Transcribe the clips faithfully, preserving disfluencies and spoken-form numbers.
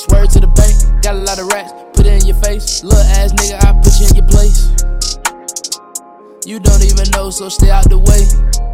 Swerve to the bank, got a lot of racks, put it in your face. Little ass nigga, I put you in your place. You don't even know, so stay out the way.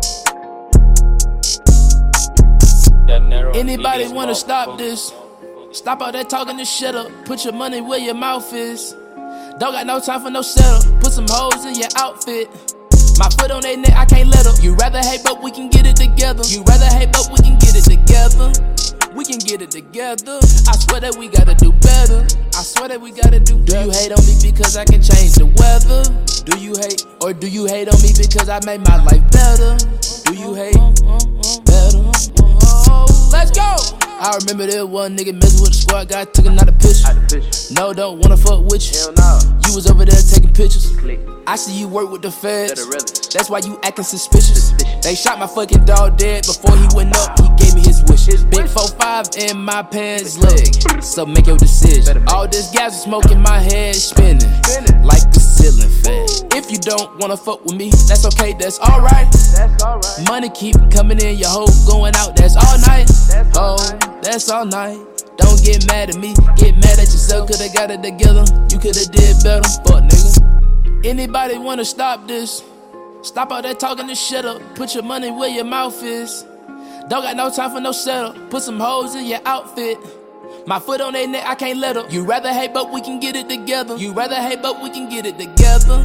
Anybody wanna stop this? Stop all that talking this shit up. Put your money where your mouth is. Don't got no time for no setup. Put some hoes in your outfit. My foot on their neck, I can't let up. You rather hate, but we can get it together. You rather hate, but we can get it together. We can get it together. I swear that we gotta do better. I swear that we gotta do better. Do you hate on me because I can change the weather? Do you hate, or do you hate on me because I made my life better? Do you hate better? Let's go! I remember there one nigga messing with the squad guy, took another picture. No, don't wanna fuck with you. Hell no. You was over there taking pictures. Click. I see you work with the feds. Really. That's why you acting suspicious. Suspicious. They shot my fucking dog dead before he went up. He gave me his wishes. His Big wish. four five in my pants leg. So make your decision. All this gas is smoking, my head spinning, Spinning. like the ceiling fan. If you don't wanna fuck with me, that's okay, that's alright. That's alright. Money keep coming in, your hoe going out, that's all night. That's all Oh, night. that's all night. Don't get mad at me, get mad at yourself, coulda got it together. You coulda did better, fuck nigga. Anybody wanna stop this? Stop all that talking this shit up. Put your money where your mouth is. Don't got no time for no setup. Put some hoes in your outfit. My foot on their neck, I can't let up. You rather hate, but we can get it together. You rather hate, but we can get it together.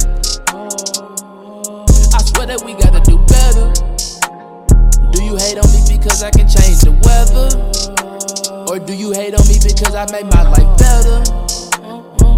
I swear that we gotta do better. Do you hate on me because I can change the weather? Or do you hate on me because I made my life better?